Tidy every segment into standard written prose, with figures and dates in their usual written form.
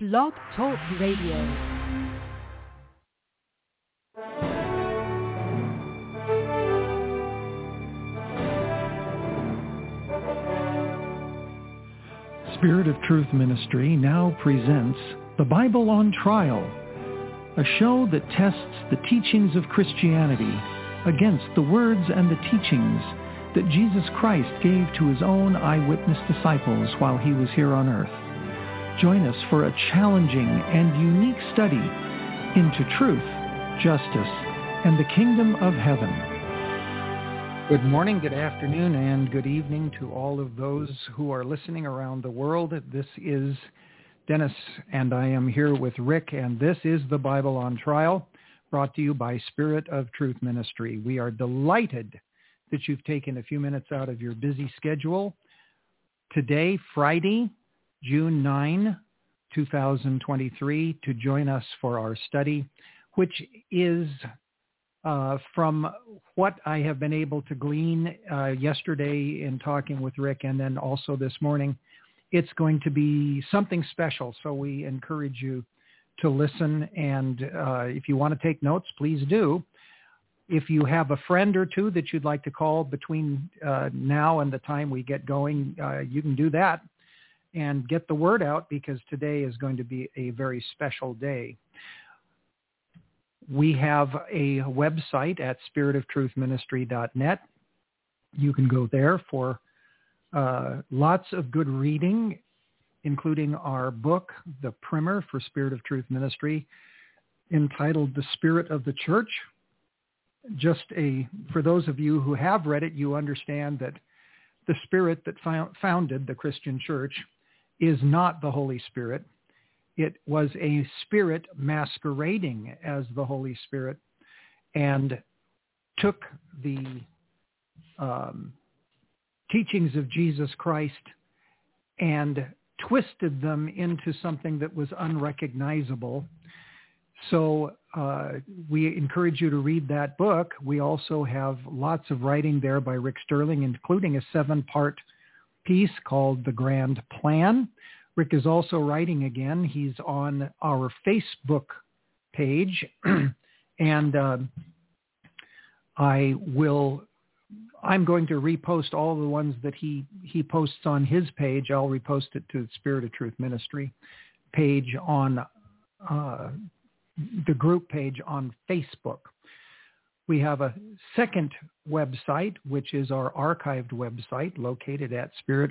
Blog Talk Radio. Spirit of Truth Ministry now presents The Bible on Trial, a show that tests the teachings of Christianity against the words and the teachings that Jesus Christ gave to his own eyewitness disciples while he was here on earth. Join us for a challenging and unique study into truth, justice, and the kingdom of heaven. Good morning, good afternoon, and good evening to all of those who are listening around the world. This is Dennis, and I am here with Rick, and this is The Bible on Trial, brought to you by Spirit of Truth Ministry. We are delighted that you've taken a few minutes out of your busy schedule. Today, Friday, June 9, 2023, to join us for our study, which is from what I have been able to glean yesterday in talking with Rick, and then also this morning. It's going to be something special, so we encourage you to listen, and if you want to take notes, please do. If you have a friend or two that you'd like to call between now and the time we get going, you can do that and get the word out, because today is going to be a very special day. We have a website at spiritoftruthministry.net. You can go there for lots of good reading, including our book, the primer for Spirit of Truth Ministry, entitled The Spirit of the Church. For those of you who have read it, you understand that the Spirit that founded the Christian church is not the Holy Spirit. It was a spirit masquerading as the Holy Spirit and took the teachings of Jesus Christ and twisted them into something that was unrecognizable. So we encourage you to read that book. We also have lots of writing there by Rick Sterling, including a 7-part piece called The Grand Plan. Rick is also writing again. He's on our Facebook page, and I'm going to repost all the ones that he posts on his page. I'll repost it to the Spirit of Truth Ministry page on the group page on Facebook. We have a second website, which is our archived website, located at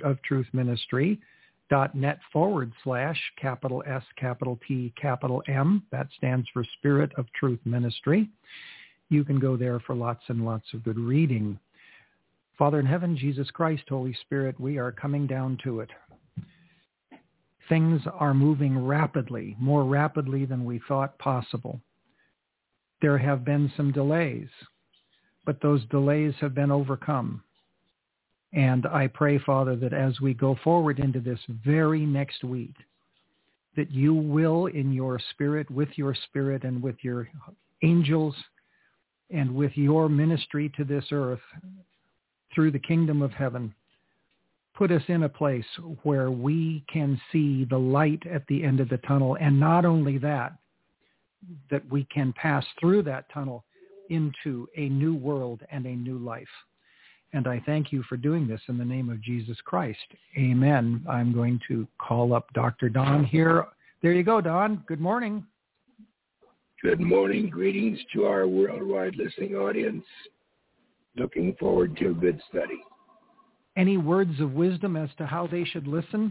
spiritofTruthMinistry.net/S T M. That stands for Spirit of Truth Ministry. You can go there for lots and lots of good reading. Father in heaven, Jesus Christ, Holy Spirit, we are coming down to it. Things are moving rapidly, more rapidly than we thought possible. There have been some delays, but those delays have been overcome. And I pray, Father, that as we go forward into this very next week, that you will, in your spirit, with your spirit and with your angels and with your ministry to this earth through the kingdom of heaven, put us in a place where we can see the light at the end of the tunnel. And not only that we can pass through that tunnel into a new world and a new life. And I thank you for doing this in the name of Jesus Christ. Amen. I'm going to call up Dr. Don here. There you go, Don. Good morning. Good morning. Greetings to our worldwide listening audience. Looking forward to a good study. Any words of wisdom as to how they should listen?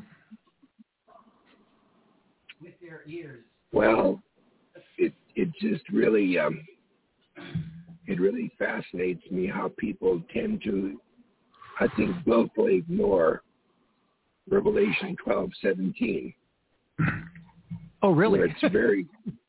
With their ears. Well, it just really it really fascinates me how people tend to, I think, willfully ignore Revelation 12:17. Oh, really? Where it's very,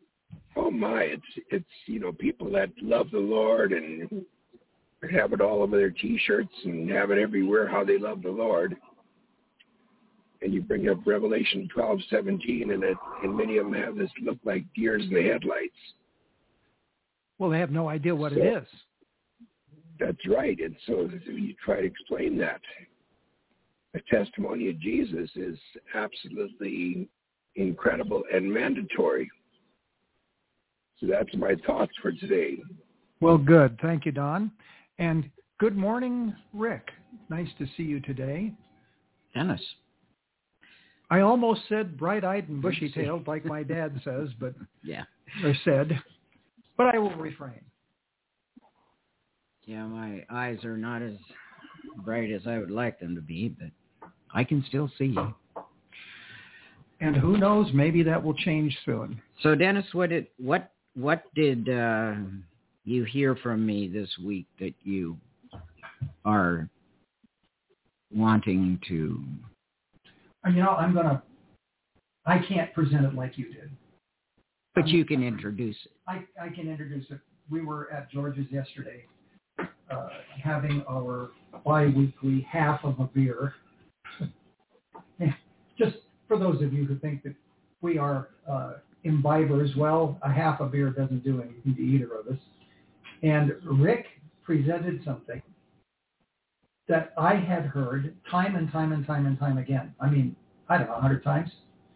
it's people that love the Lord and have it all over their T-shirts and have it everywhere how they love the Lord. And you bring up Revelation 12:17, and many of them have this look like deers in the headlights. Well, they have no idea what it is. That's right. And so you try to explain that. The testimony of Jesus is absolutely incredible and mandatory. So that's my thoughts for today. Well, good. Thank you, Don. And good morning, Rick. Nice to see you today. Dennis. I almost said bright-eyed and bushy-tailed like my dad says, but or said, but I will refrain. Yeah, my eyes are not as bright as I would like them to be, but I can still see. And who knows, maybe that will change soon. So, Dennis, what did you hear from me this week that you are wanting to? I can't present it like you did. But you can introduce it. I can introduce it. We were at George's yesterday having our bi-weekly half of a beer. Just for those of you who think that we are imbibers, well, a half a beer doesn't do anything to either of us. And Rick presented something that I had heard time and time and time and time again. I mean, I don't know, 100 times.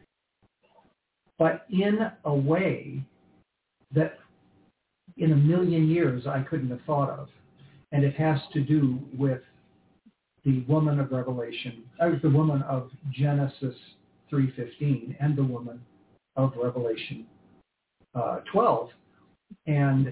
But in a way that in a million years I couldn't have thought of. And it has to do with the woman of Revelation, the woman of Genesis 3:15 and the woman of Revelation 12. And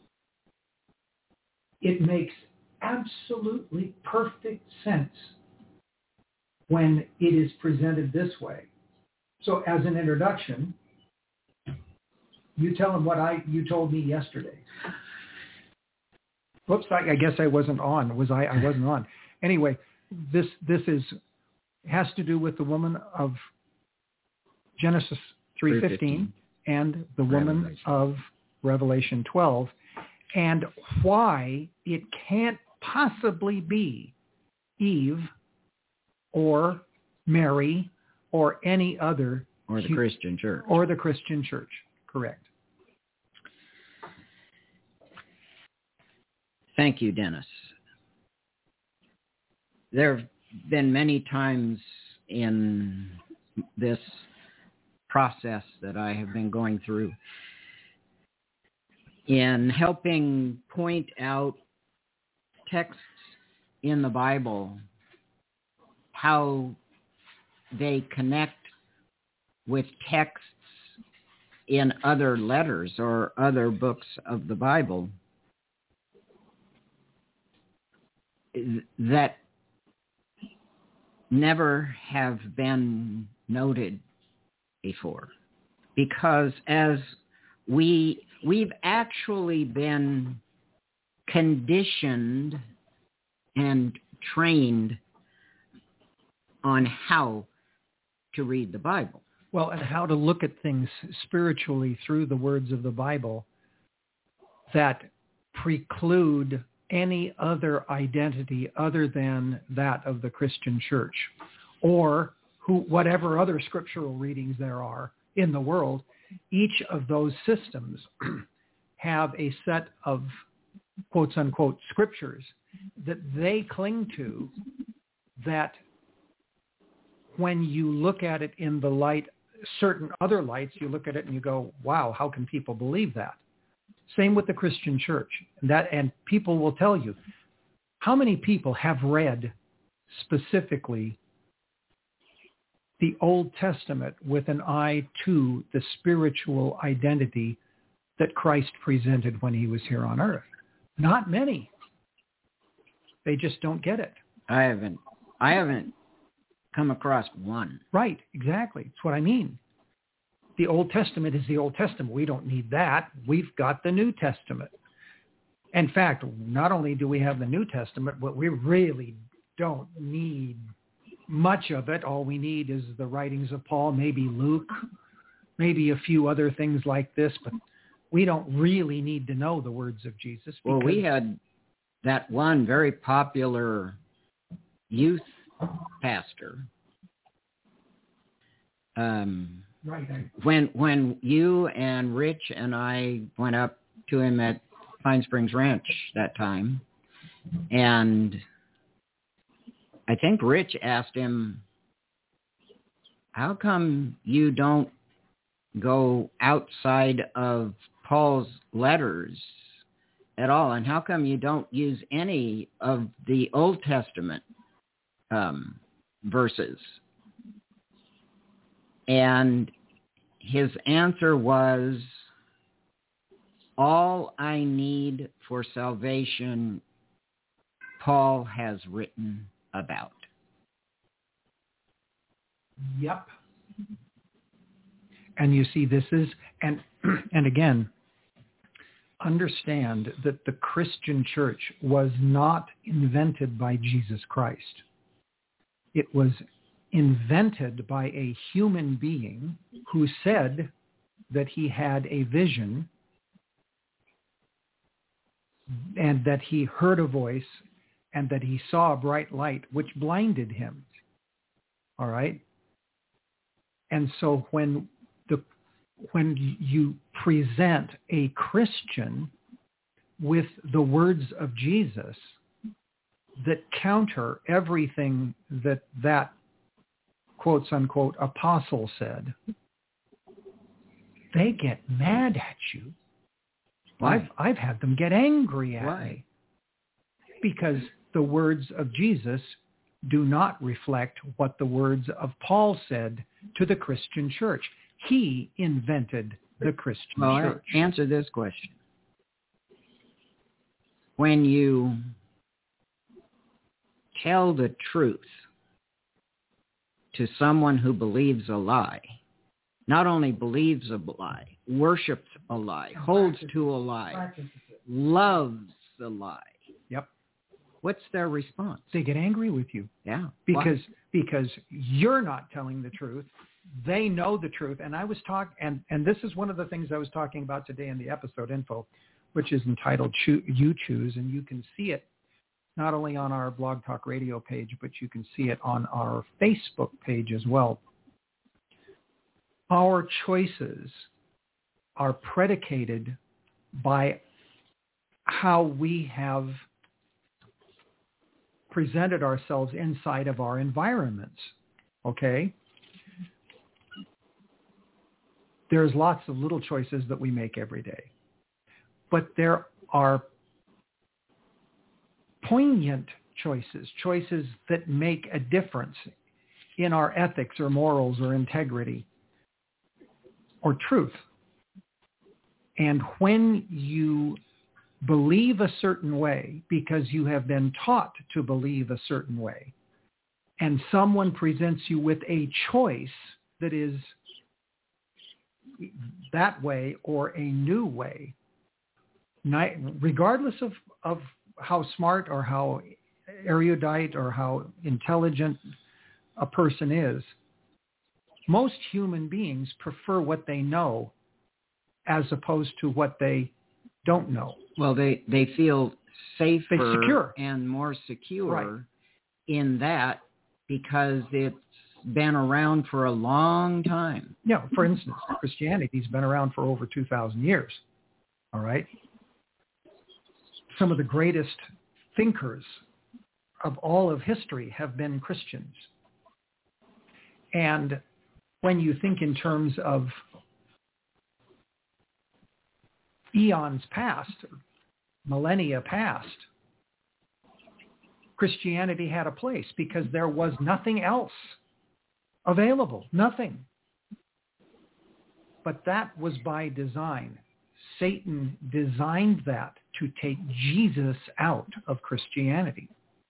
it makes absolutely perfect sense when it is presented this way. So as an introduction, you tell them what you told me yesterday. Whoops, I guess I wasn't on. I wasn't on. Anyway, this has to do with the woman of Genesis 3:15 and the woman of Revelation 12, and why it can't possibly be Eve or Mary or any other. Or the Christian church. Or the Christian church, correct. Thank you, Dennis. There have been many times in this process that I have been going through in helping point out texts in the Bible, how they connect with texts in other letters or other books of the Bible that never have been noted before. Because as we've actually been conditioned and trained on how to read the Bible. Well, and how to look at things spiritually through the words of the Bible that preclude any other identity other than that of the Christian church, or whatever other scriptural readings there are in the world. Each of those systems have a set of quotes unquote scriptures that they cling to, that when you look at it in the light, certain other lights, you look at it and you go, wow, how can people believe that? Same with the Christian church. And people will tell you, how many people have read specifically the Old Testament with an eye to the spiritual identity that Christ presented when he was here on earth? Not many. They just don't get it. I haven't come across one. Right, exactly. That's what I mean. The Old Testament is the Old Testament. We don't need that. We've got the New Testament. In fact, not only do we have the New Testament, but we really don't need much of it. All we need is the writings of Paul, maybe Luke, maybe a few other things like this, but we don't really need to know the words of Jesus. Well, we had that one very popular youth pastor. Right. When you and Rich and I went up to him at Pine Springs Ranch that time, and I think Rich asked him, how come you don't go outside of Paul's letters at all? And how come you don't use any of the Old Testament verses? And his answer was, all I need for salvation, Paul has written about. Yep. And you see, this is, and again, understand that the Christian church was not invented by Jesus Christ. It was invented by a human being who said that he had a vision and that he heard a voice and that he saw a bright light which blinded him. All right? And so when you present a Christian with the words of Jesus that counter everything that quotes unquote apostle said, they get mad at you. Why? I've had them get angry at Why? me because the words of Jesus do not reflect what the words of Paul said to the Christian church. He invented the Christian church. Answer this question. When you tell the truth to someone who believes a lie, not only believes a lie, worships a lie, holds to a lie, loves the lie. Yep. What's their response? They get angry with you. Yeah. Because you're not telling the truth. They know the truth. And I was and this is one of the things I was talking about today in the episode info, which is entitled You Choose, and you can see it not only on our Blog Talk Radio page, but you can see it on our Facebook page as well. Our choices are predicated by how we have presented ourselves inside of our environments, okay? There's lots of little choices that we make every day, but there are poignant choices that make a difference in our ethics or morals or integrity or truth. And when you believe a certain way because you have been taught to believe a certain way, and someone presents you with a choice that is that way or a new way, regardless of how smart or how erudite or how intelligent a person is, most human beings prefer what they know as opposed to what they don't know. Well, they feel safer secure. And more secure Right. in that because it's been around for a long time. Yeah, for instance, Christianity's been around for over 2,000 years. All right? Some of the greatest thinkers of all of history have been Christians. And when you think in terms of eons past, millennia past, Christianity had a place because there was nothing else available, nothing. But that was by design. Satan designed that to take Jesus out of Christianity.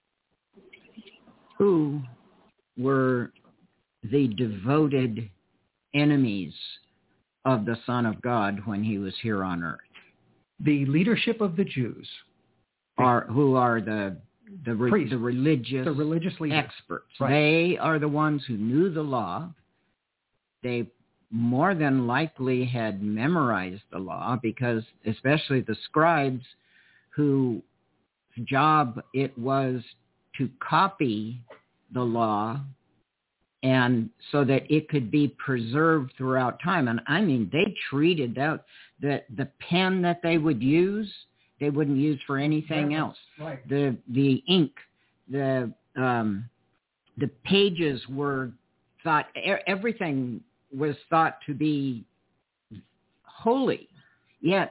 Who were the devoted enemies of the Son of God when he was here on earth? The leadership of the Jews. Who are the priests, religious leaders. experts. Right. They are the ones who knew the law. They more than likely had memorized the law because especially the scribes whose job it was to copy the law and so that it could be preserved throughout time. And I mean, they treated that the pen that they would use, they wouldn't use for anything else. Right. The ink, the pages were thought, everything was thought to be holy. Yet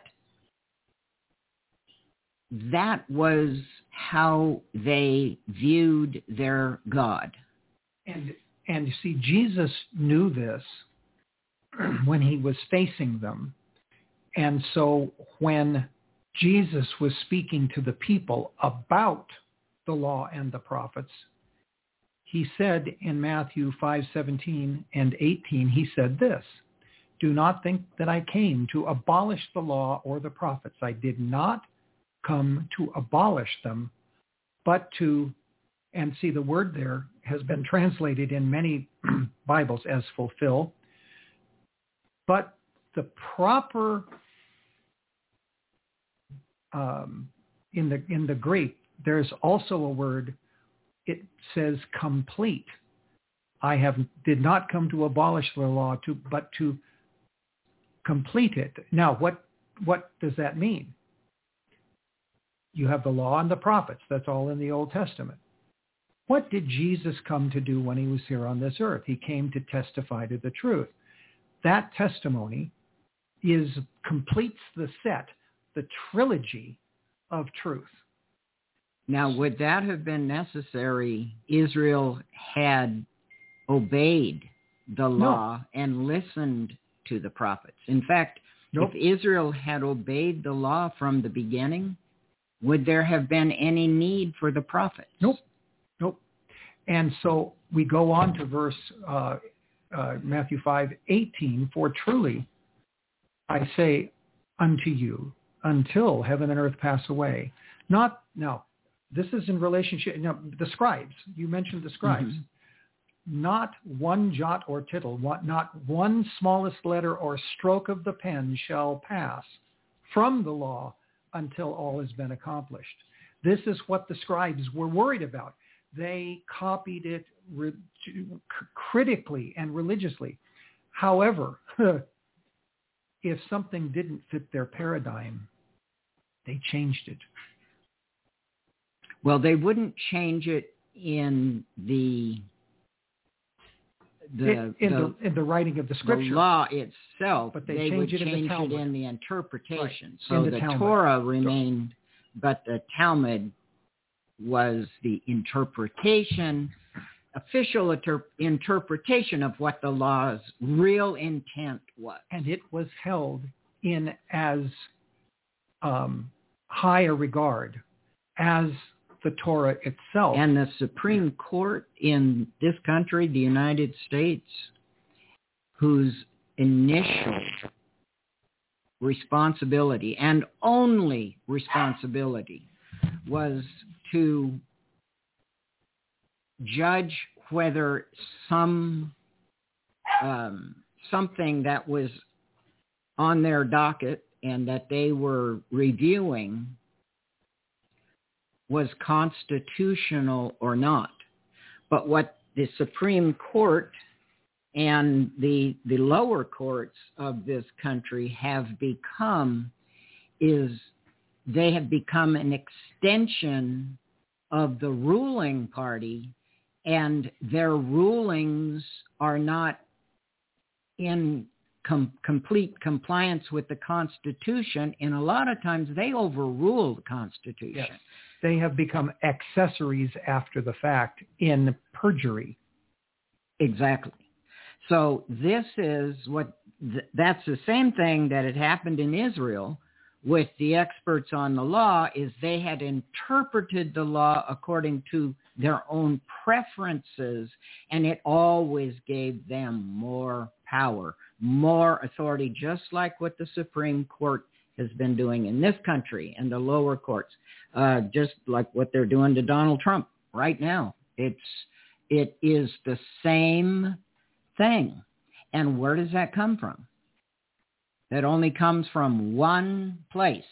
that was how they viewed their God. And you see, Jesus knew this when he was facing them. And so when Jesus was speaking to the people about the law and the prophets, he said in Matthew 5:17 and 18, he said this, "Do not think that I came to abolish the law or the prophets. I did not come to abolish them, but to," and see the word there has been translated in many Bibles as fulfill, but the proper, in the Greek, there's also a word, it says complete. I did not come to abolish the law, but to complete it. Now, what does that mean? You have the law and the prophets. That's all in the Old Testament. What did Jesus come to do when he was here on this earth? He came to testify to the truth. That testimony completes the set, the trilogy of truth. Now, would that have been necessary? Israel had obeyed the law and listened to the prophets. In fact, if Israel had obeyed the law from the beginning, would there have been any need for the prophets? Nope. And so we go on to verse Matthew 5:18, "For truly I say unto you, until heaven and earth pass away." This is in relationship, the scribes, you mentioned the scribes. Mm-hmm. "Not one jot or tittle, not one smallest letter or stroke of the pen shall pass from the law until all has been accomplished." This is what the scribes were worried about. They copied it critically and religiously. However, if something didn't fit their paradigm, they changed it. Well, they wouldn't change it in the writing of the scripture, the law itself, but they would change it in the interpretation. Right. So the Torah remained, but the Talmud was the interpretation, official interpretation of what the law's real intent was. And it was held in as high a regard as the Torah itself. And the Supreme Court in this country, the United States, whose initial responsibility and only responsibility was to judge whether something that was on their docket and that they were reviewing was constitutional or not. But what the Supreme Court and the lower courts of this country have become is they have become an extension of the ruling party, and their rulings are not in complete compliance with the Constitution, and a lot of times they overrule the Constitution. Yes. They have become accessories after the fact in perjury. Exactly. So this is that's the same thing that had happened in Israel with the experts on the law, is they had interpreted the law according to their own preferences, and it always gave them more power, more authority, just like what the Supreme Court has been doing in this country and the lower courts, just like what they're doing to Donald Trump right now. It is the same thing. And where does that come from? That only comes from one place.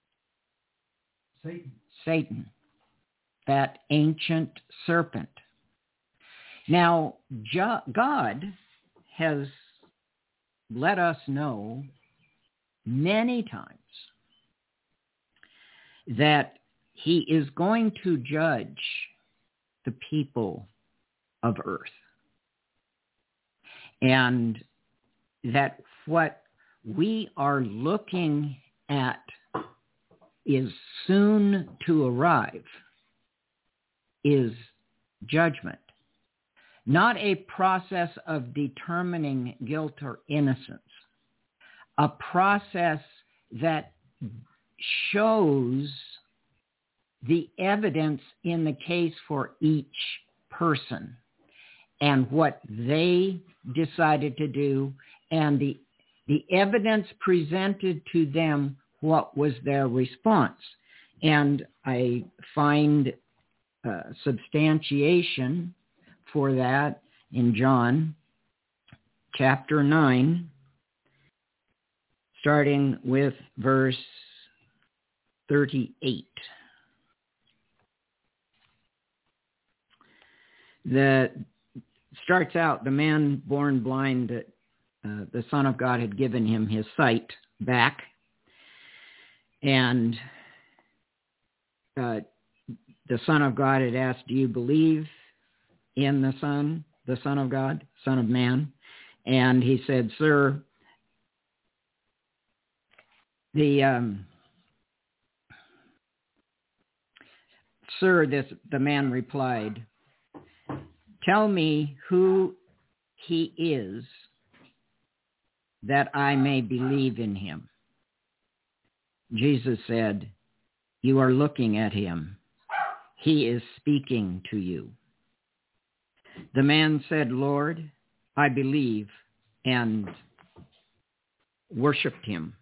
Satan, that ancient serpent. Now, God has let us know many times that he is going to judge the people of earth. And that what we are looking at is soon to arrive is judgment, not a process of determining guilt or innocence, a process that shows the evidence in the case for each person and what they decided to do, and the evidence presented to them, what was their response. And I find substantiation for that in John chapter 9, starting with verse 38. That starts out, the man born blind, that the Son of God had given him his sight back. And the Son of God had asked, do you believe in the Son of God, Son of Man? And he said, Sir, the man replied, tell me who he is that I may believe in him. Jesus said, you are looking at him. He is speaking to you. The man said, Lord, I believe, and worshiped him.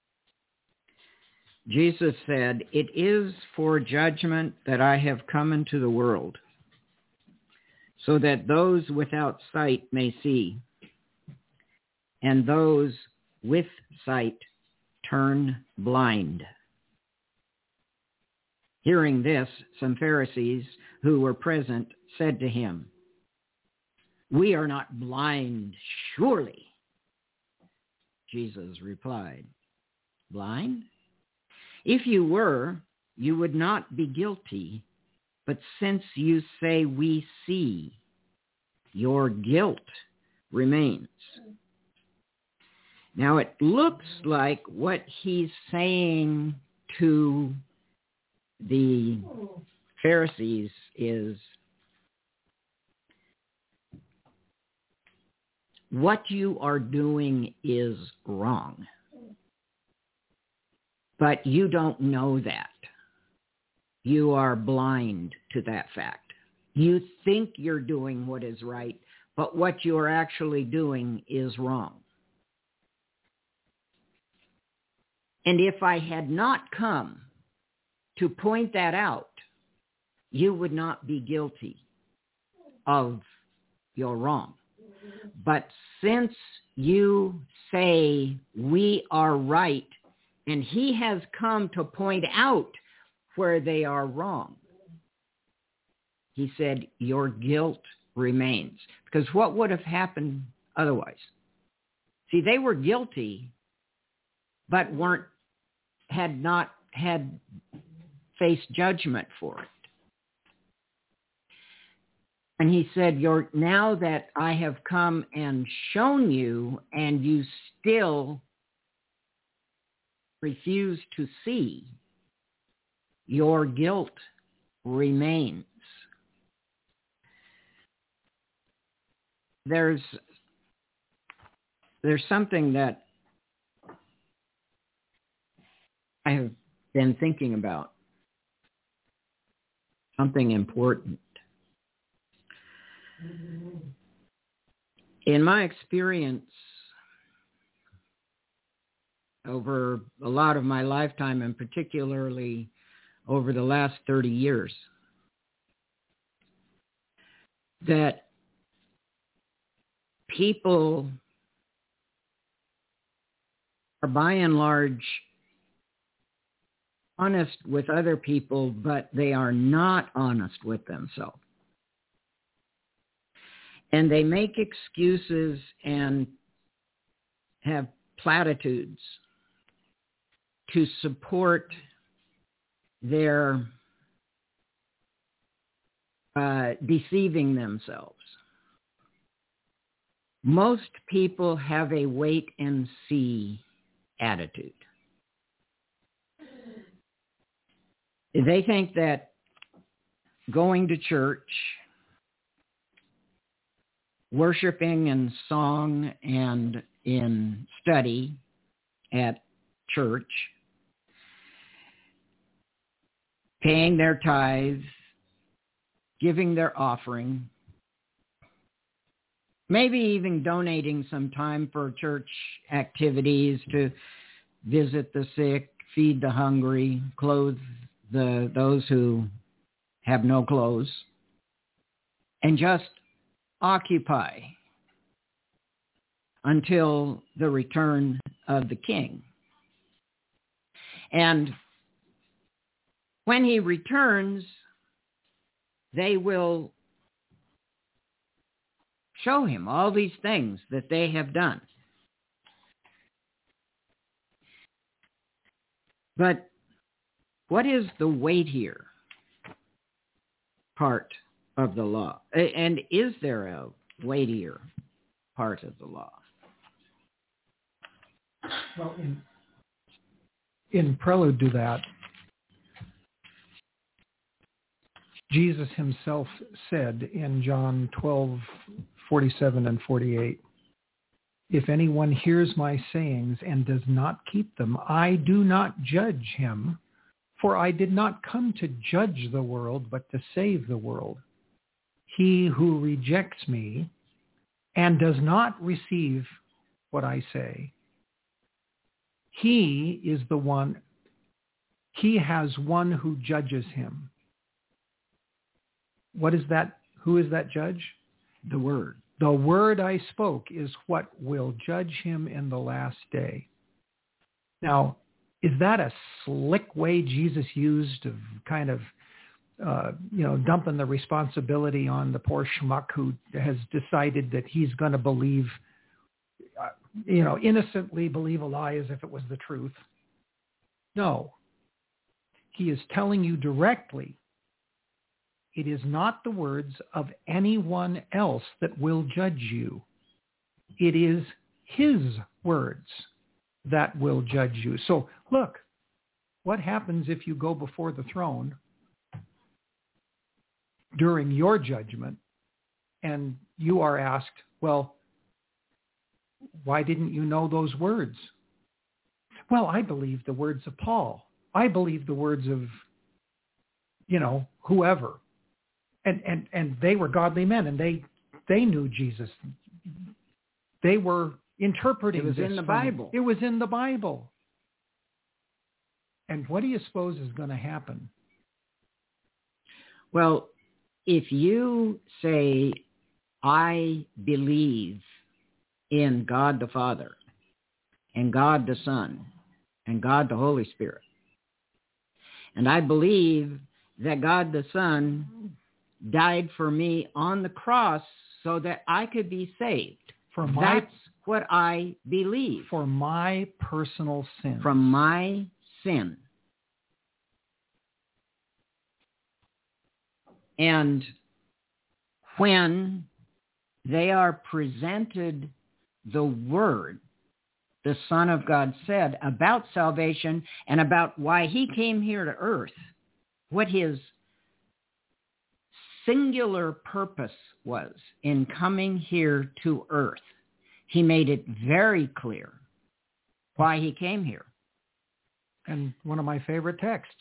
Jesus said, it is for judgment that I have come into the world, so that those without sight may see, and those with sight turn blind. Hearing this, some Pharisees who were present said to him, we are not blind, surely. Jesus replied, blind? If you were, you would not be guilty. But since you say we see, your guilt remains. Now it looks like what he's saying to the Pharisees is, what you are doing is wrong. But you don't know that. You are blind to that fact. You think you're doing what is right, but what you are actually doing is wrong. And if I had not come to point that out, you would not be guilty of your wrong. But since you say we are right, and he has come to point out where they are wrong, he said, your guilt remains. Because what would have happened otherwise? See, they were guilty, but had not faced judgment for it. And he said, now that I have come and shown you, and you still refuse to see, your guilt remains. There's something that I have been thinking about, something important. In my experience, over a lot of my lifetime, and particularly over the last 30 years, that people are by and large honest with other people, but they are not honest with themselves. And they make excuses and have platitudes to support their deceiving themselves. Most people have a wait and see attitude. They think that going to church, worshiping in song and in study at church, paying their tithes, giving their offering, maybe even donating some time for church activities to visit the sick, feed the hungry, clothe those who have no clothes, and just occupy until the return of the King. And when he returns, they will show him all these things that they have done. But what is the weightier part of the law? And is there a weightier part of the law? Well, in prelude to that, Jesus himself said in John 12:47 and 48, "If anyone hears my sayings and does not keep them, I do not judge him, for I did not come to judge the world, but to save the world. He who rejects me and does not receive what I say, he is the one, he has one who judges him." What is that? Who is that judge? The Word. The word I spoke is what will judge him in the last day. Now, is that a slick way Jesus used of kind of, dumping the responsibility on the poor schmuck who has decided that he's going to believe, innocently believe a lie as if it was the truth? No. He is telling you directly, it is not the words of anyone else that will judge you. It is his words that will judge you. So look, what happens if you go before the throne during your judgment and you are asked, well, why didn't you know those words? Well, I believe the words of Paul. I believe the words of, whoever. And they were godly men, and they knew Jesus. They were interpreting this. It was in the Bible. It was in the Bible. And what do you suppose is going to happen? Well, if you say, I believe in God the Father and God the Son and God the Holy Spirit, and I believe that God the Son died for me on the cross so that I could be saved. That's what I believe. For my personal sin. From my sin. And when they are presented the word, the Son of God said about salvation and about why he came here to earth, what his singular purpose was in coming here to earth, he made it very clear why he came here. And one of my favorite texts,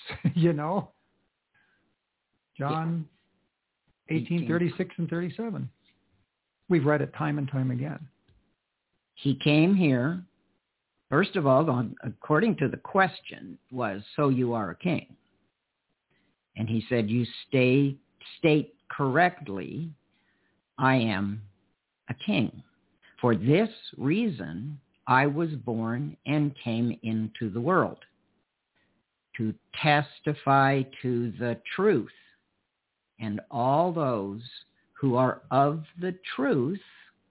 John 18:36 and 37. We've read it time and time again. He came here, first of all, according to the question, was, so you are a king. And he said, you state correctly, I am a king. For this reason, I was born and came into the world, to testify to the truth. And all those who are of the truth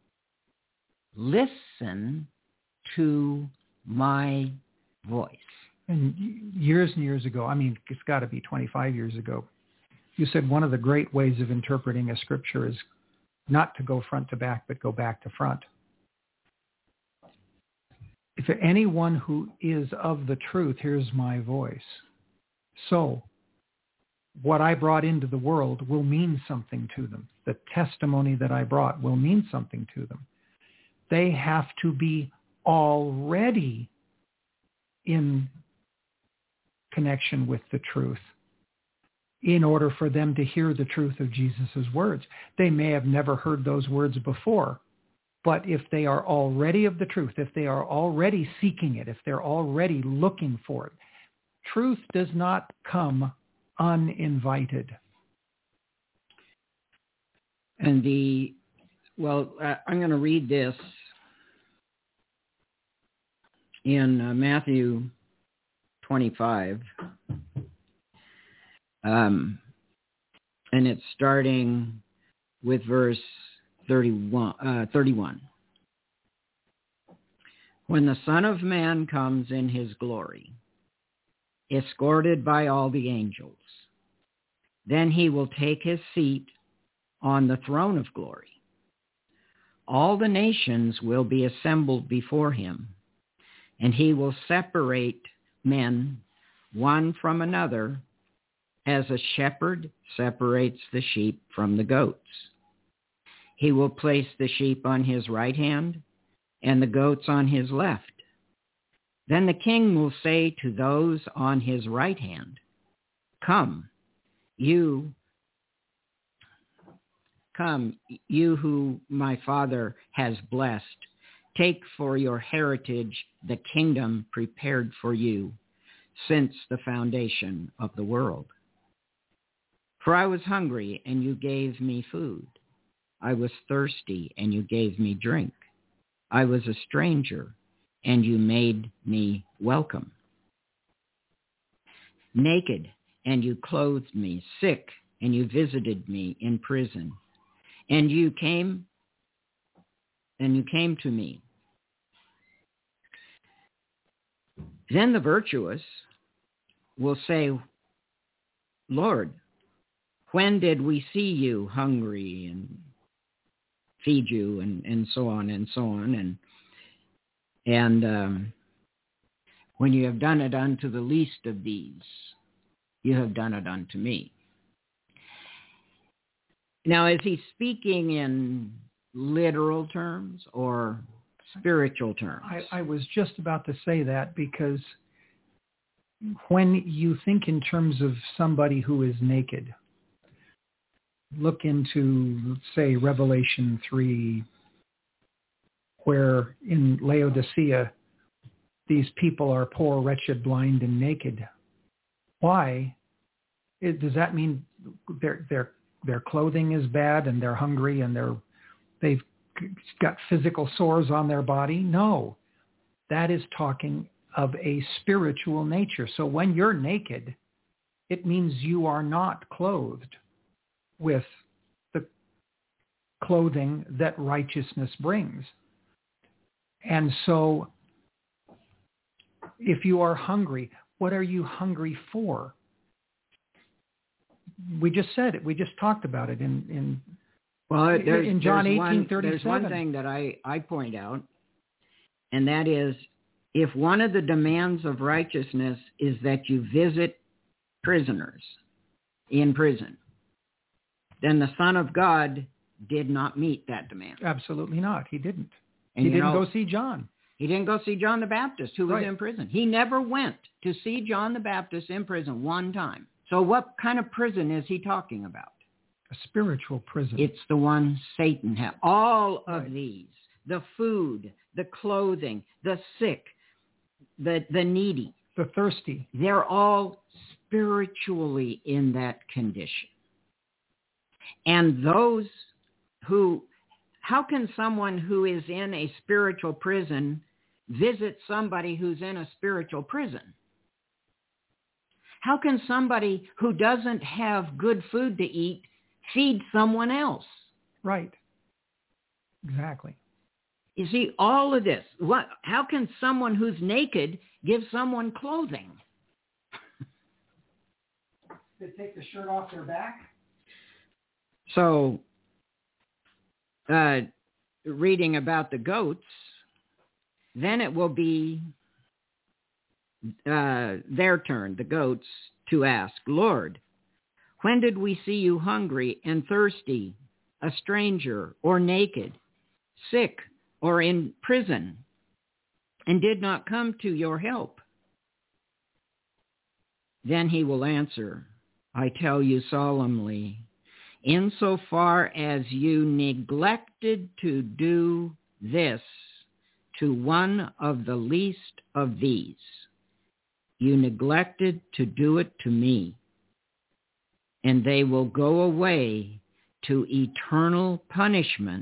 listen to my voice. And years ago, it's got to be 25 years ago, you said one of the great ways of interpreting a scripture is not to go front to back, but go back to front. if anyone who is of the truth hears my voice. So what I brought into the world will mean something to them. The testimony that I brought will mean something to them. They have to be already in connection with the truth in order for them to hear the truth of Jesus' words. They may have never heard those words before, but if they are already of the truth, if they are already seeking it, if they're already looking for it, truth does not come uninvited. And I'm going to read this in Matthew 25. And it's starting with verse 31. When the Son of Man comes in his glory, escorted by all the angels, then he will take his seat on the throne of glory. All the nations will be assembled before him, and he will separate men one from another, as a shepherd separates the sheep from the goats. He will place the sheep on his right hand and the goats on his left. Then the king will say to those on his right hand, Come, you who my Father has blessed, take for your heritage the kingdom prepared for you since the foundation of the world. For I was hungry, and you gave me food. I was thirsty, and you gave me drink. I was a stranger, and you made me welcome. Naked, and you clothed me. Sick, and you visited me in prison. And you came to me. Then the virtuous will say, Lord, when did we see you hungry and feed you and so on and so on? And when you have done it unto the least of these, you have done it unto me. Now, is he speaking in literal terms or spiritual terms? I was just about to say that, because when you think in terms of somebody who is naked, look into, say, Revelation 3, where in Laodicea, these people are poor, wretched, blind, and naked. Why? Does that mean their clothing is bad and they're hungry and they've got physical sores on their body? No. That is talking of a spiritual nature. So when you're naked, it means you are not clothed with the clothing that righteousness brings. And so if you are hungry, what are you hungry for? We just said it. We just talked about it in John 18:37. There's one thing that I point out, and that is, if one of the demands of righteousness is that you visit prisoners in prison, then the Son of God did not meet that demand. Absolutely not. He didn't. And he didn't go see John. He didn't go see John the Baptist, who was in prison. He never went to see John the Baptist in prison one time. So what kind of prison is he talking about? A spiritual prison. It's the one Satan had. All of these, the food, the clothing, the sick, the needy, the thirsty, they're all spiritually in that condition. And those who, how can someone who is in a spiritual prison visit somebody who's in a spiritual prison? How can somebody who doesn't have good food to eat feed someone else? Right. Exactly. You see, all of this. How can someone who's naked give someone clothing? They take the shirt off their back? So, reading about the goats, then it will be their turn, the goats, to ask, Lord, when did we see you hungry and thirsty, a stranger or naked, sick or in prison, and did not come to your help? Then he will answer, I tell you solemnly, insofar as you neglected to do this to one of the least of these, you neglected to do it to me. And they will go away to eternal punishment,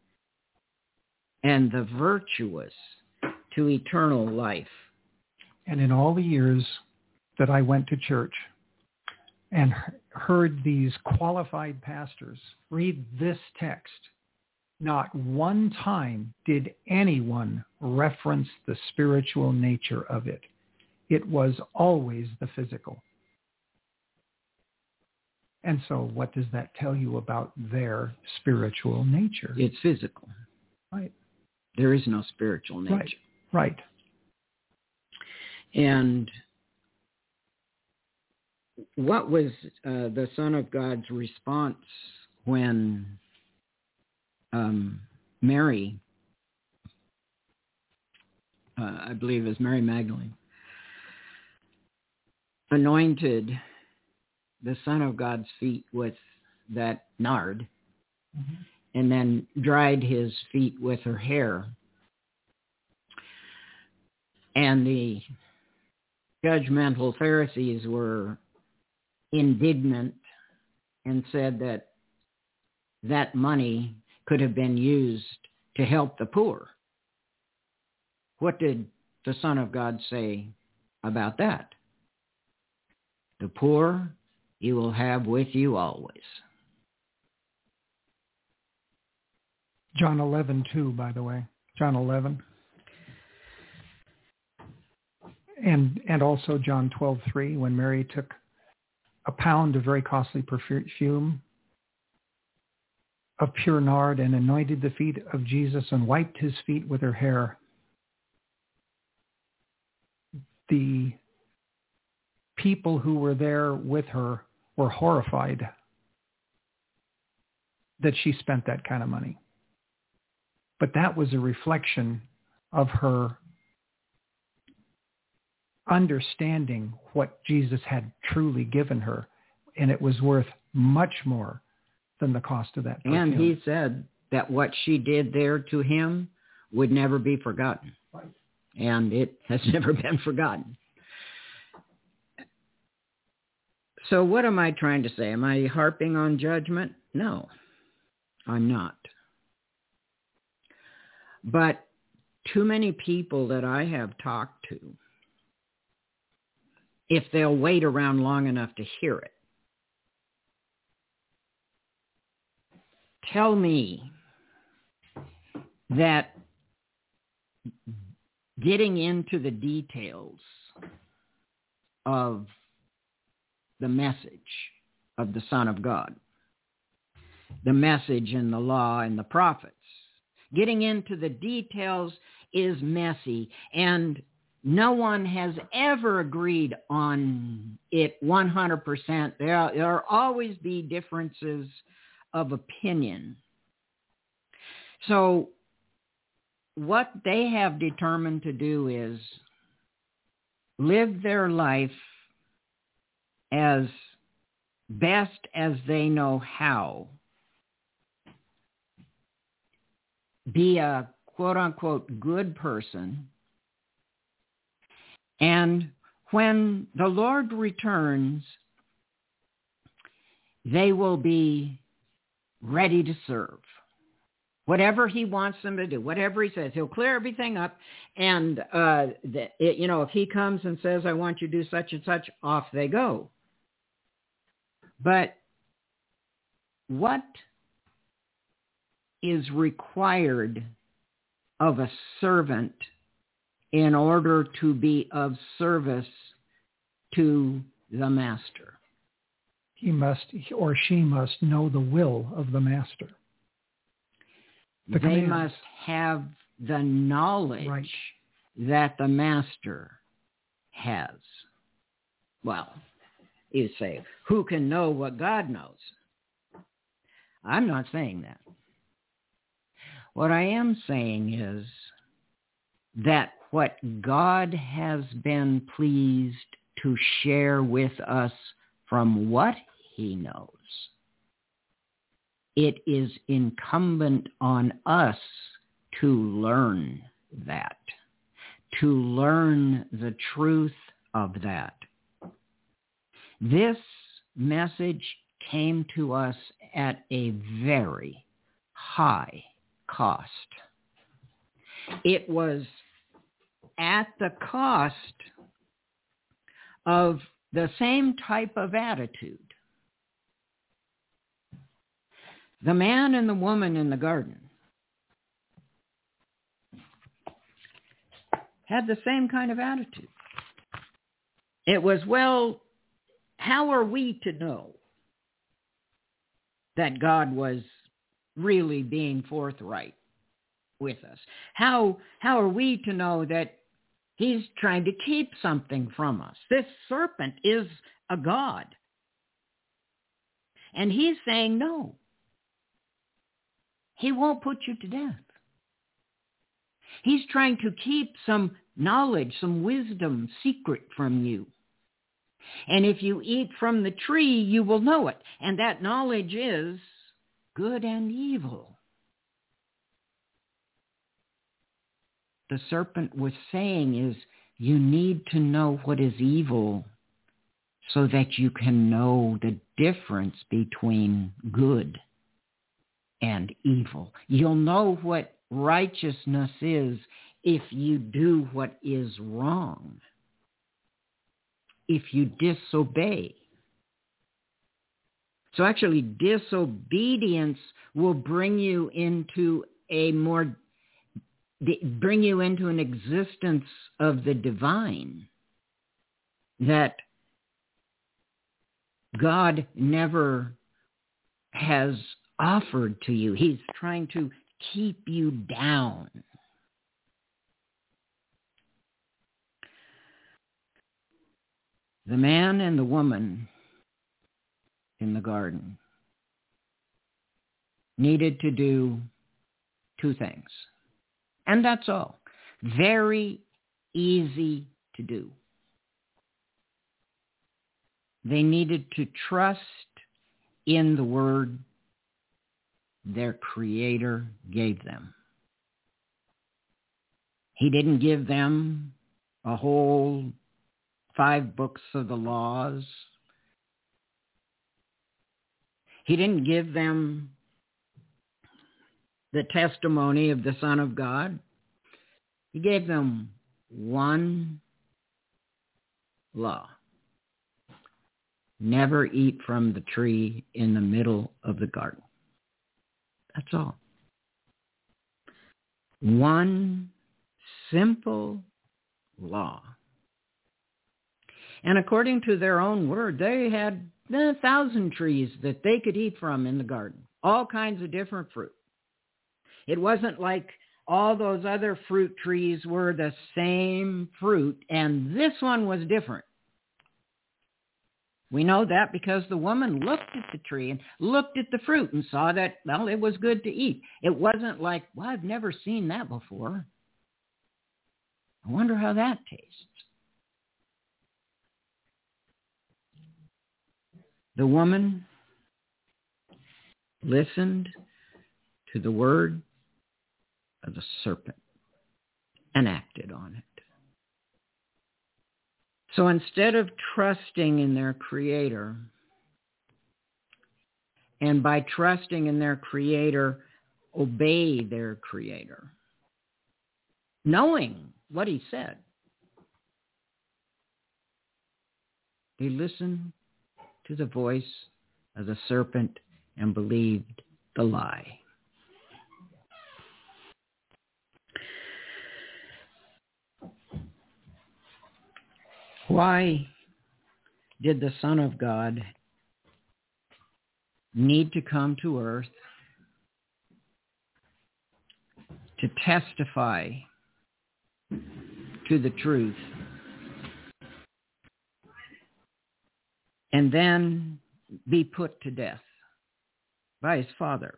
and the virtuous to eternal life. And in all the years that I went to church and heard these qualified pastors read this text, not one time did anyone reference the spiritual nature of it. It was always the physical. And so what does that tell you about their spiritual nature? It's physical. Right. There is no spiritual nature. Right. And what was the Son of God's response when Mary, I believe it was Mary Magdalene, anointed the Son of God's feet with that nard, and then dried his feet with her hair? And the judgmental Pharisees were indignant and said that that money could have been used to help the poor. What did the Son of God say about that? The poor you will have with you always. John 11:2, by the way. John 11. And also John 12:3, when Mary took a pound of very costly perfume of pure nard and anointed the feet of Jesus and wiped his feet with her hair. The people who were there with her were horrified that she spent that kind of money. But that was a reflection of her understanding what Jesus had truly given her, and it was worth much more than the cost of that perfume. And he said that what she did there to him would never be forgotten. Right. And it has never been forgotten. So what am I trying to say? Am I harping on judgment? No, I'm not. But too many people that I have talked to, if they'll wait around long enough to hear it, tell me that getting into the details of the message of the Son of God, the message in the law and the prophets, getting into the details is messy, and no one has ever agreed on it 100%. There'll always be differences of opinion. So what they have determined to do is live their life as best as they know how. Be a quote-unquote good person. And when the Lord returns, they will be ready to serve. Whatever he wants them to do, whatever he says, he'll clear everything up. And, if he comes and says, I want you to do such and such, off they go. But what is required of a servant in order to be of service to the master? He must, or she must, know the will of the master. They must have the knowledge that the master has. Well, you say, who can know what God knows? I'm not saying that. What I am saying is that what God has been pleased to share with us from what he knows, it is incumbent on us to learn that, to learn the truth of that. This message came to us at a very high cost. It was at the cost of the same type of attitude. The man and the woman in the garden had the same kind of attitude. It was, well, how are we to know that God was really being forthright with us? How are we to know that he's trying to keep something from us? This serpent is a god. And he's saying no. He won't put you to death. He's trying to keep some knowledge, some wisdom secret from you. And if you eat from the tree, you will know it. And that knowledge is good and evil. The serpent was saying is, you need to know what is evil so that you can know the difference between good and evil. You'll know what righteousness is if you do what is wrong, if you disobey. So actually, disobedience will bring you into an existence of the divine that God never has offered to you. He's trying to keep you down. The man and the woman in the garden needed to do two things. And that's all. Very easy to do. They needed to trust in the word their Creator gave them. He didn't give them a whole 5 books of the laws. He didn't give them the testimony of the Son of God. He gave them one law. Never eat from the tree in the middle of the garden. That's all. One simple law. And according to their own word, they had 1,000 trees that they could eat from in the garden. All kinds of different fruit. It wasn't like all those other fruit trees were the same fruit, and this one was different. We know that because the woman looked at the tree and looked at the fruit and saw that, well, it was good to eat. It wasn't like, well, I've never seen that before. I wonder how that tastes. The woman listened to the word of the serpent and acted on it. So instead of trusting in their Creator, and by trusting in their Creator, obey their Creator, knowing what he said, they listened to the voice of the serpent and believed the lie. Why did the Son of God need to come to earth to testify to the truth, and then be put to death by his father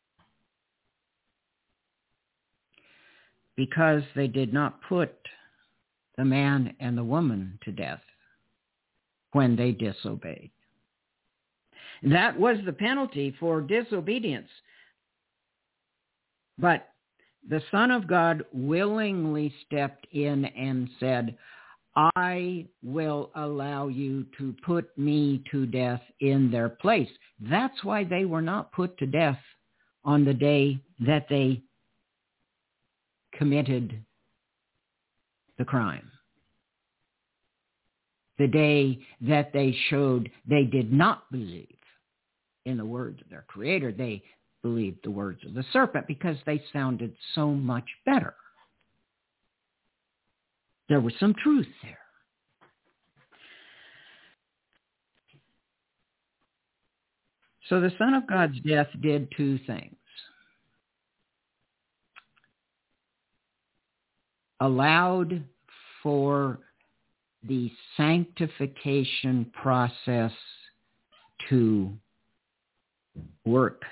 because they did not put the man and the woman to death when they disobeyed. That was the penalty for disobedience. But the Son of God willingly stepped in and said, I will allow you to put me to death in their place. That's why they were not put to death on the day that they committed the crime. The day that they showed they did not believe in the words of their Creator. They believed the words of the serpent because they sounded so much better. There was some truth there. So the Son of God's death did two things. Allowed for the sanctification process to work,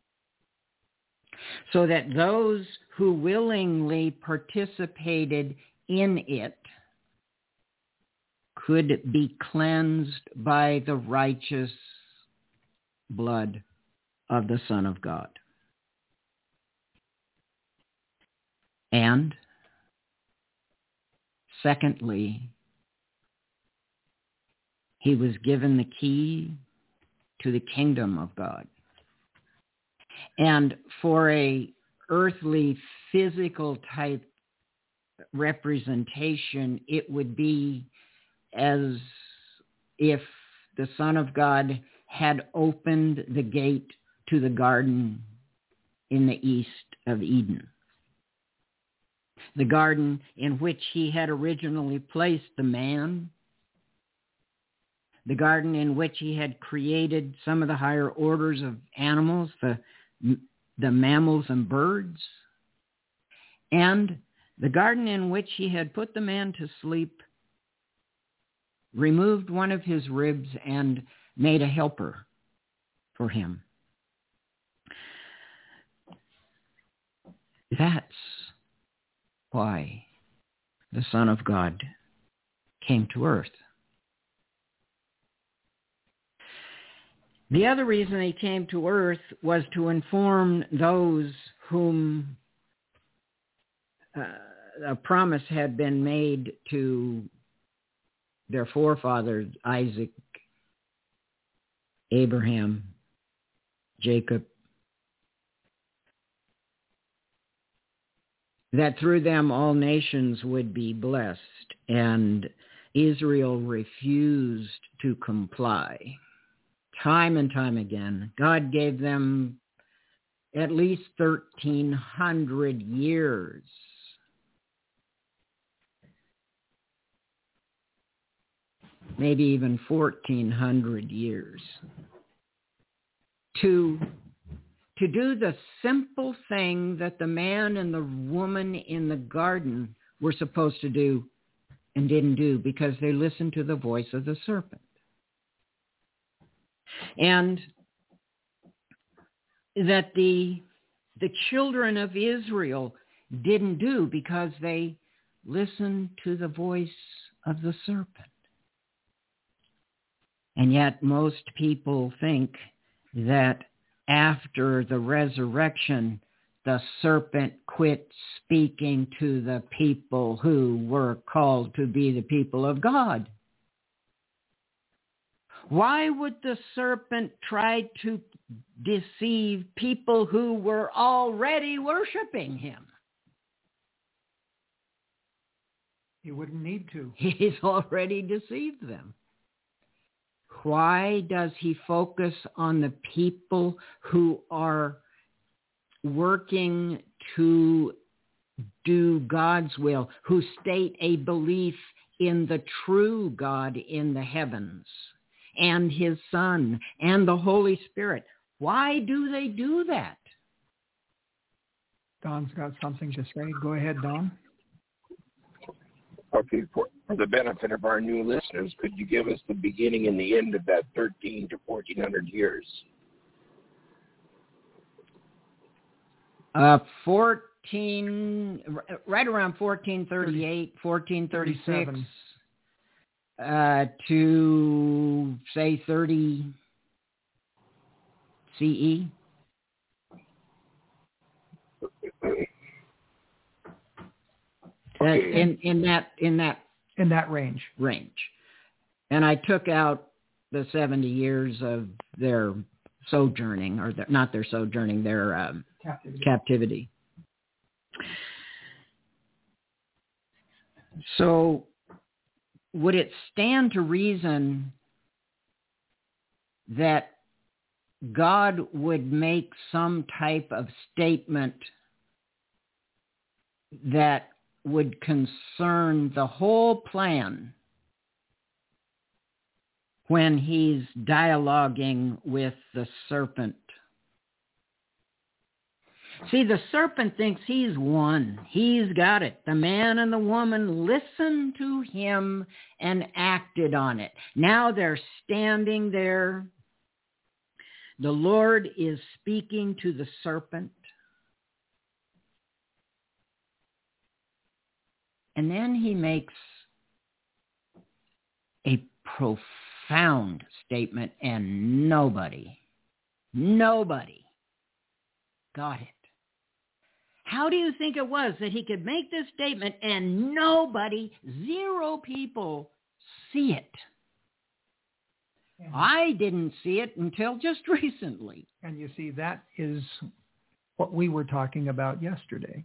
so that those who willingly participated in it could be cleansed by the righteous blood of the Son of God. And secondly, he was given the key to the kingdom of God. And for a earthly, physical type representation, it would be as if the Son of God had opened the gate to the garden in the east of Eden. The garden in which he had originally placed the man. The garden in which he had created some of the higher orders of animals, the mammals and birds. And the garden in which he had put the man to sleep, removed one of his ribs and made a helper for him. That's why the Son of God came to earth. The other reason he came to earth was to inform those whom a promise had been made to their forefathers, Isaac, Abraham, Jacob, that through them all nations would be blessed, and Israel refused to comply. Time and time again, God gave them at least 1,300 years maybe even 1,400 years to do the simple thing that the man and the woman in the garden were supposed to do and didn't do because they listened to the voice of the serpent. And that the children of Israel didn't do because they listened to the voice of the serpent. And yet most people think that after the resurrection, the serpent quit speaking to the people who were called to be the people of God. Why would the serpent try to deceive people who were already worshiping him? He wouldn't need to. He's already deceived them. Why does he focus on the people who are working to do God's will, who state a belief in the true God in the heavens and his Son and the Holy Spirit? Why do they do that? Don's got something to say. Go ahead, Don. Okay, for the benefit of our new listeners, could you give us the beginning and the end of that 13 to 1400 years? 14, right around 1438, 1436 to, say, 30 CE. Okay. In that range. And I took out the 70 years of their sojourning, or not their sojourning, their captivity. So would it stand to reason that God would make some type of statement that would concern the whole plan when he's dialoguing with the serpent? See, the serpent thinks he's won. He's got it. The man and the woman listened to him and acted on it. Now they're standing there. The Lord is speaking to the serpent. And then he makes a profound statement, and nobody got it. How do you think it was that he could make this statement and nobody, 0 people, see it? Yeah. I didn't see it until just recently. And you see, that is what we were talking about yesterday.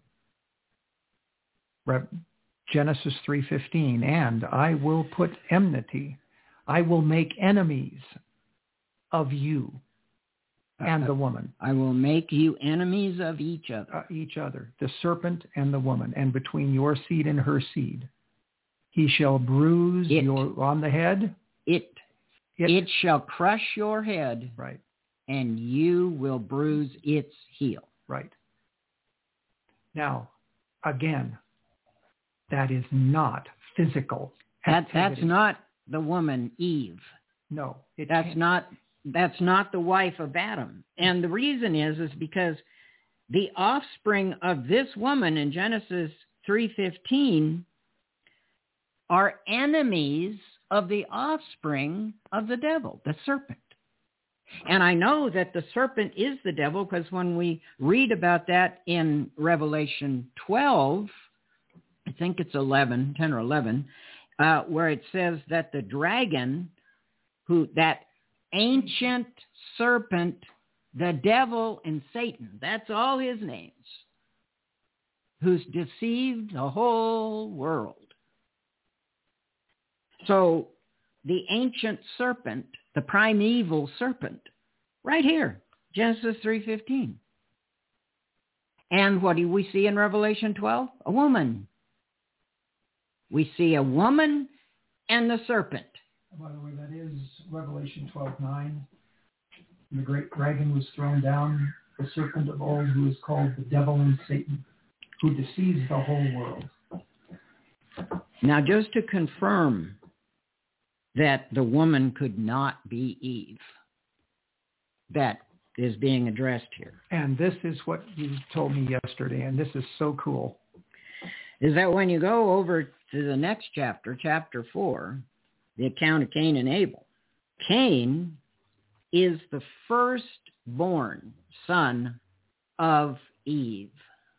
Genesis 3:15, and I will put enmity. I will make enemies of you and the woman. I will make you enemies of each other. The serpent and the woman, and between your seed and her seed. He shall bruise on the head. It shall crush your head. Right. And you will bruise its heel. Right. Now, again, that is not physical activity. That's not the woman Eve. No. That's not the wife of Adam. And the reason is because the offspring of this woman in Genesis 3:15 are enemies of the offspring of the devil, the serpent. And I know that the serpent is the devil because when we read about that in Revelation 12, I think it's 10 or 11, where it says that the dragon, that ancient serpent, the devil and Satan, that's all his names, who's deceived the whole world. So the ancient serpent, the primeval serpent, right here, Genesis 3:15. And what do we see in Revelation 12? A woman. We see a woman and the serpent. By the way, that is Revelation 12:9. The great dragon was thrown down, the serpent of old, who is called the devil and Satan, who deceives the whole world. Now, just to confirm that the woman could not be Eve, that is being addressed here. And this is what you told me yesterday, and this is so cool. Is that when you go over to the next chapter, chapter 4, the account of Cain and Abel. Cain is the firstborn son of Eve.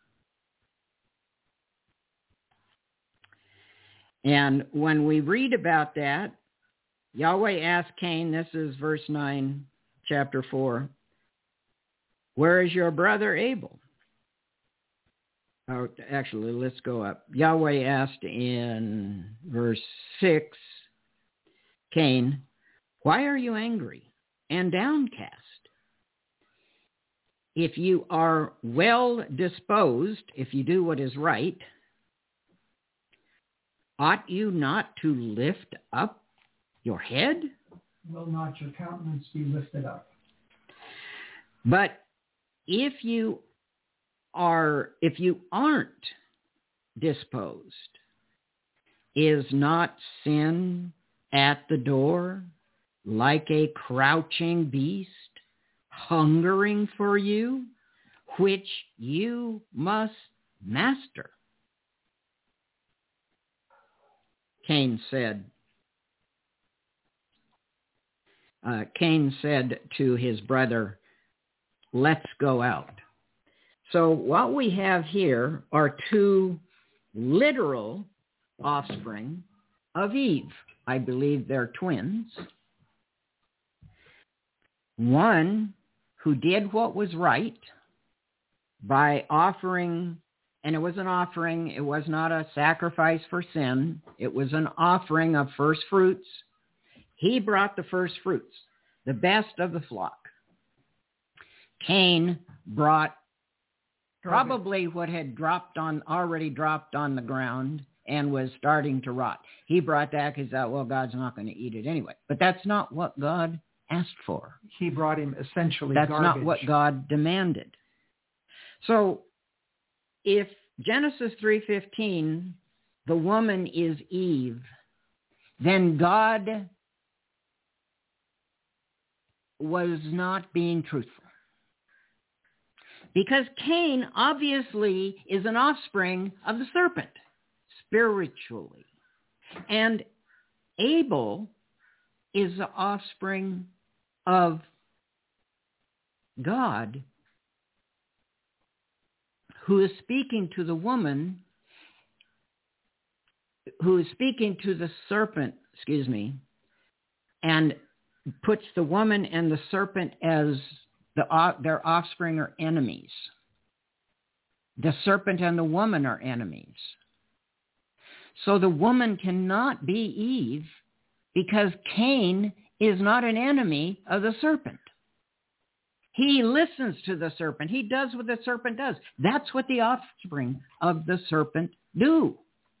And when we read about that, Yahweh asked Cain, this is verse 9, chapter 4, where is your brother Abel? Oh, actually, let's go up. Yahweh asked in verse 6, Cain, why are you angry and downcast? If you are well disposed, if you do what is right, ought you not to lift up your head? Will not your countenance be lifted up? But if you aren't disposed, Is not sin at the door like a crouching beast, hungering for you, which you must master? Cain said to his brother, let's go out. So what we have here are two literal offspring of Eve. I believe they're twins. One who did what was right by offering, and it was an offering, it was not a sacrifice for sin, it was an offering of first fruits. He brought the first fruits, the best of the flock. Cain brought probably what had already dropped on the ground and was starting to rot. He brought that because he thought, well, God's not going to eat it anyway. But that's not what God asked for. He brought him essentially That's garbage. not what God demanded. So if Genesis 3:15, the woman is Eve, then God was not being truthful. Because Cain obviously is an offspring of the serpent, spiritually. And Abel is the offspring of God, who is speaking to the woman, who is speaking to the serpent, and puts the woman and the serpent as their offspring are enemies. The serpent and the woman are enemies. So the woman cannot be Eve because Cain is not an enemy of the serpent. He listens to the serpent. He does what the serpent does. That's what the offspring of the serpent do.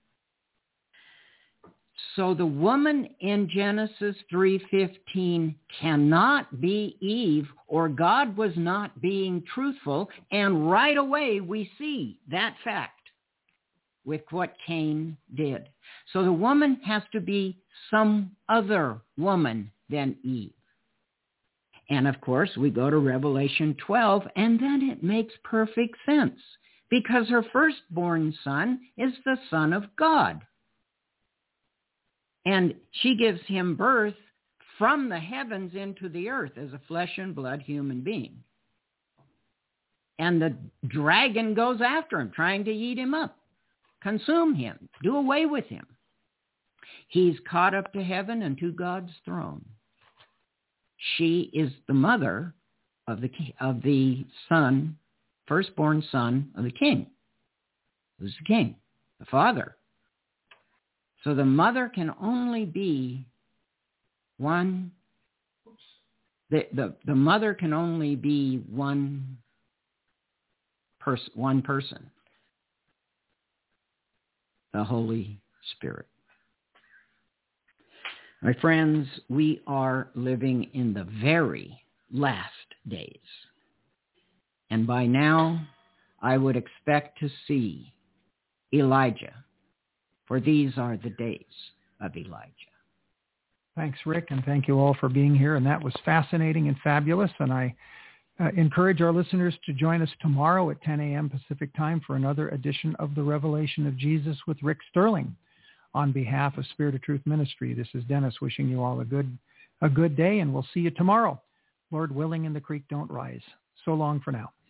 So the woman in Genesis 3:15 cannot be Eve, or God was not being truthful. And right away we see that fact with what Cain did. So the woman has to be some other woman than Eve. And of course, we go to Revelation 12, and then it makes perfect sense, because her firstborn son is the Son of God. And she gives him birth from the heavens into the earth as a flesh and blood human being. And the dragon goes after him, trying to eat him up, consume him, do away with him. He's caught up to heaven and to God's throne. She is the mother of the son, firstborn son of the king. Who's the king? The father. So the mother can only be one. The mother can only be one person. The Holy Spirit. My friends, we are living in the very last days. And by now, I would expect to see Elijah, for these are the days of Elijah. Thanks, Rick, and thank you all for being here. And that was fascinating and fabulous. And I encourage our listeners to join us tomorrow at 10 a.m. Pacific time for another edition of The Revelation of Jesus with Rick Sterling. On behalf of Spirit of Truth Ministry, this is Dennis wishing you all a good day, and we'll see you tomorrow. Lord willing, and the creek don't rise. So long for now.